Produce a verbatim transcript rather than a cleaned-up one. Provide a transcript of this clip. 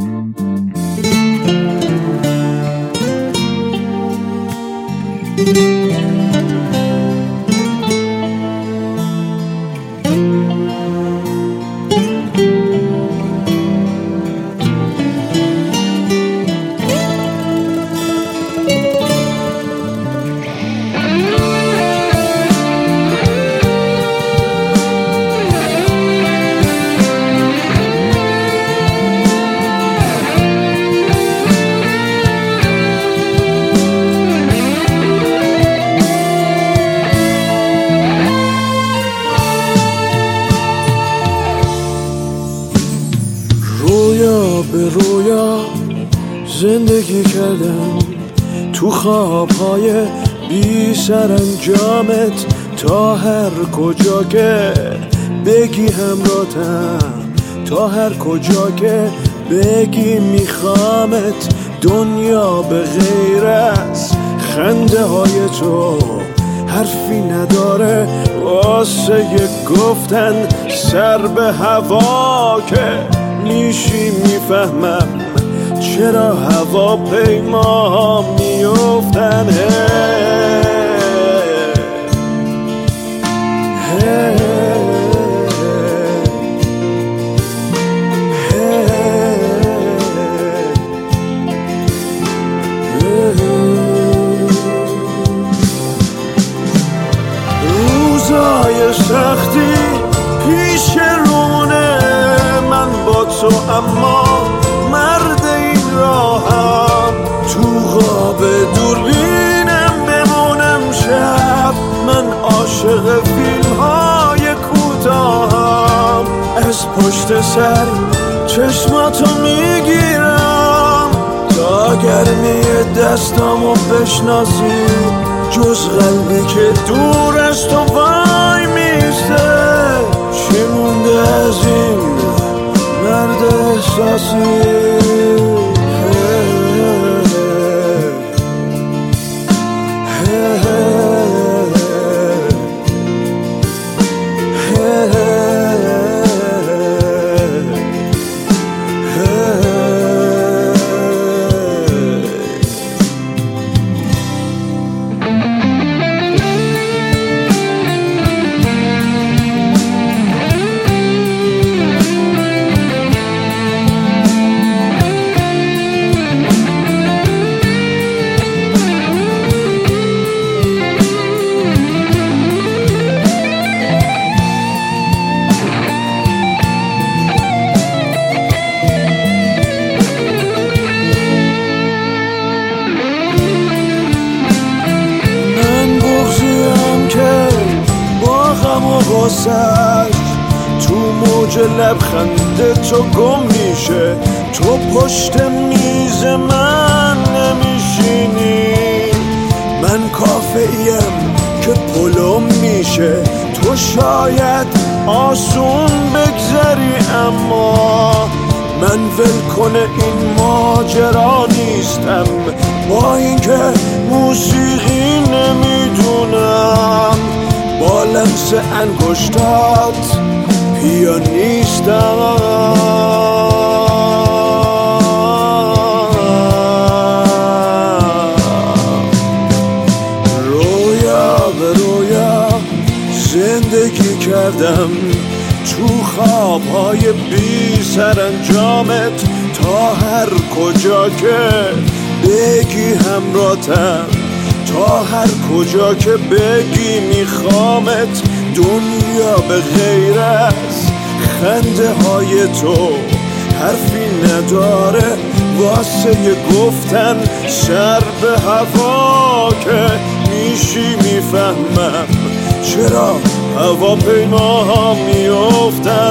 رویا به رویا زندگی کردم، تو خوابهای بی سرانجامت، تا هر کجا که بگی همراهتم، تا هر کجا که بگی میخوامت. دنیا به غیر از خنده های تو حرفی نداره واسه گفتن، سر به هوا که میشی میفهمم چرا هواپیما میافتن. روزای سختی پیش رونه من با تو، اما مرد این راهم. تو خواب دوربینم بمونم شب، من عاشق فیلم های کوتاهم. از پشت سر چشماتو میگیرم تا گرمی دستامو بشناسی، جز قلبی که دور از تو وای میسته. چی مونده از این مرد احساسی؟ تو موج لبخند تو گم میشه، تو پشت میز من نمیشینی. من کافه‌ایم که پلم میشه، تو شاید آسون بگذری، اما من ولکن این ماجرا نیستم. با اینکه موسیقی نمیدونم، با لمس انگشتات پیانیستم. رویا به رویا زندگی کردم، تو خوابهای بی سرانجامت، تا هر کجا که بگی همراهتم، تا هر کجا که بگی میخوامت. دنیا به غیر از خنده های تو حرفی نداره واسه گفتن، سر به هوا که میشی میفهمم چرا هواپیما ها میافتن.